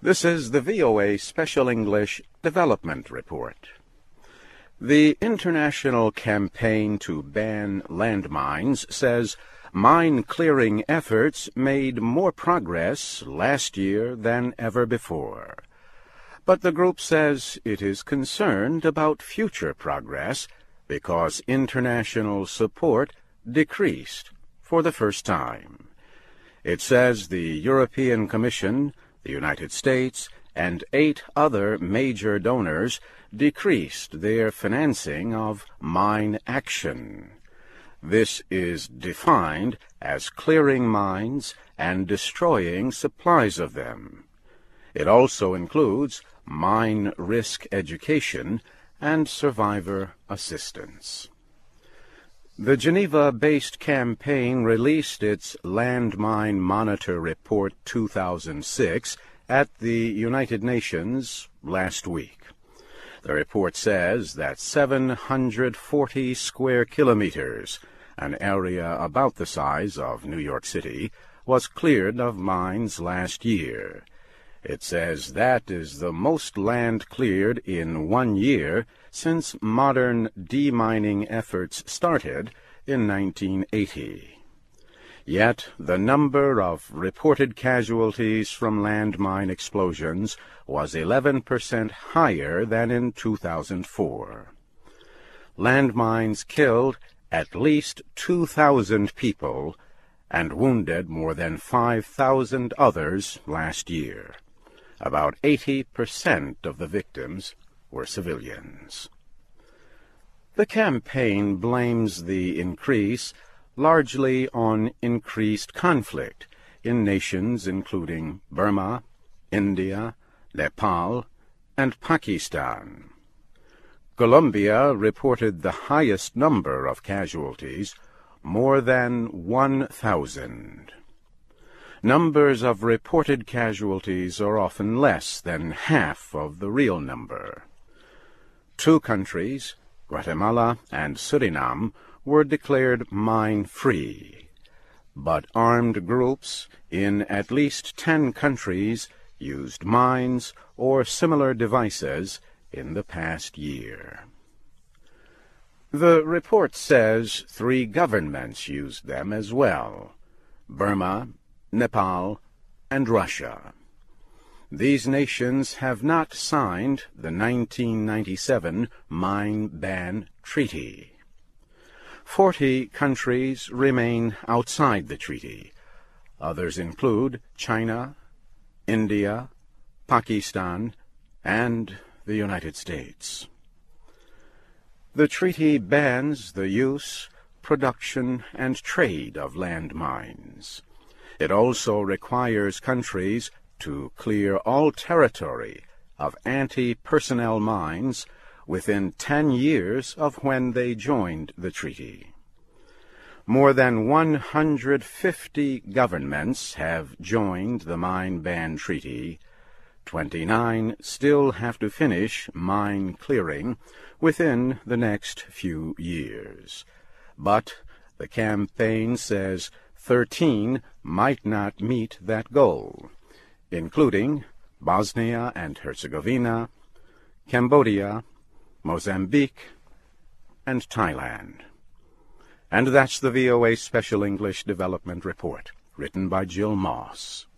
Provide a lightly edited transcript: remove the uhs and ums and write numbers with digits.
This is the VOA Special English Development Report. The international campaign to ban landmines says mine-clearing efforts made more progress last year than ever before. But the group says it is concerned about future progress because international support decreased for the first time. It says the European Commission, the United States, and 8 other major donors decreased their financing of mine action. This is defined as clearing mines and destroying supplies of them. It also includes mine risk education and survivor assistance. The Geneva-based campaign released its Landmine Monitor Report 2006 at the United Nations last week. The report says that 740 square kilometers, an area about the size of New York City, was cleared of mines last year. It says that is the most land cleared in 1 year since modern demining efforts started in 1980. Yet the number of reported casualties from landmine explosions was 11% higher than in 2004. Landmines killed at least 2,000 people and wounded more than 5,000 others last year. About 80% of the victims were civilians. The campaign blames the increase largely on increased conflict in nations including Burma, India, Nepal, and Pakistan. Colombia reported the highest number of casualties, more than 1,000. Numbers of reported casualties are often less than half of the real number. 2 countries, Guatemala and Suriname, were declared mine-free, but armed groups in at least 10 countries used mines or similar devices in the past year. The report says 3 governments used them as well: Burma, Nepal, and Russia. These nations have not signed the 1997 Mine Ban Treaty. 40 countries remain outside the treaty. Others include China, India, Pakistan, and the United States. The treaty bans the use, production, and trade of landmines. It also requires countries to clear all territory of anti-personnel mines within 10 years of when they joined the treaty. More than 150 governments have joined the Mine Ban Treaty. 29 still have to finish mine clearing within the next few years. But the campaign says 13 might not meet that goal, including Bosnia and Herzegovina, Cambodia, Mozambique, and Thailand. And that's the VOA Special English Development Report, written by Jill Moss.